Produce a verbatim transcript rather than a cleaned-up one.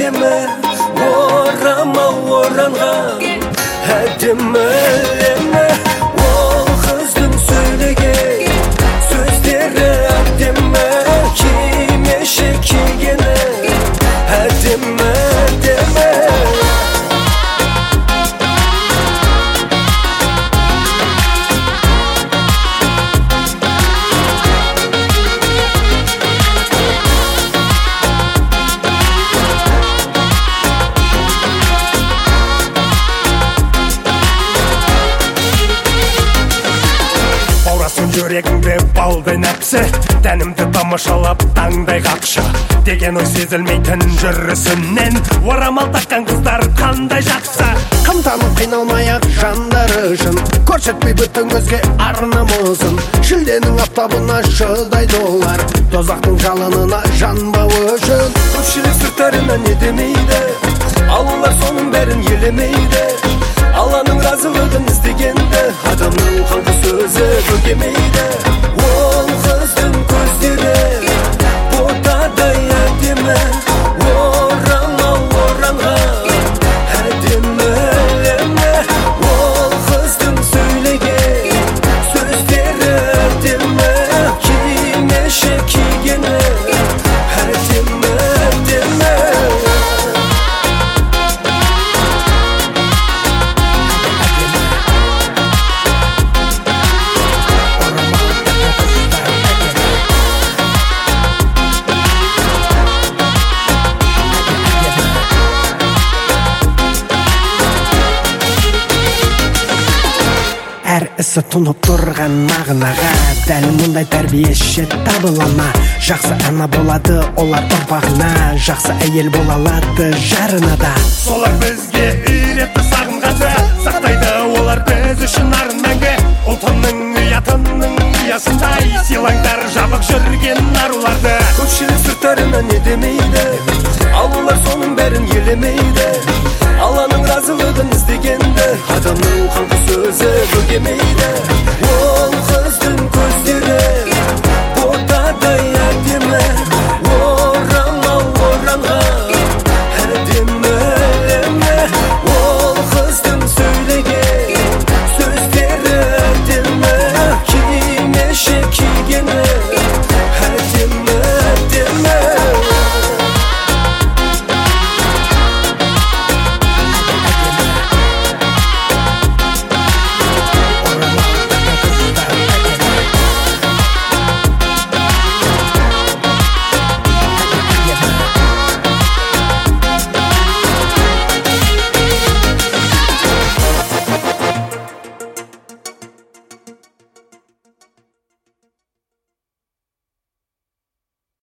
әдемі, орамал оранған әдемі әдемі. Ол қыздың сөйлеген сөздері әдемі, кимешек кигені әдемі әдемі. Жүрегімде балдай нәпсі, тәнімді тамашалап таңдай қақшы деген ой сезілмейтін жүрісінен. Орамал таққан қыздар қандай жақсы. Қымтанып қиналмай-ақ жандары үшін, көрсетпей бүтіңізге арнамызын. Шілденің аптабына шыдайды олар, тозақтың жалынына жанбау үшін. Көпшілік сырттарына не демейді, ал олар соның бәрін елемейді. Алланың разылығын іздегенді, адамның қаңқы сөзі бөгемейді. Ол қыздың көздері ботадай әдемі, орамал оранған әдемі әдемі. Ол қыздың сөйлеген сөздері әдемі, кимешек кигені әдемі әдемі. Әр ісі тұнып тұрған мағынаға, дәл мұндай тәрбиеші табыла ма? Жақсы ана болады олар ұрпағына, жақсы әйел бола алады жарына да. Солар бізге үйретті сағынғанды, сақтайды олар біз үшін арын мәңгі. Ұлтының ұятының ұясындай сыйлаңдар жабық жүрген аруларды. Көпшілік сырттарына не демейді, ал олар соның бәрін елемейді. Алланың разылығын іздегенді, адамның қаңқы сөзі бөгемейді.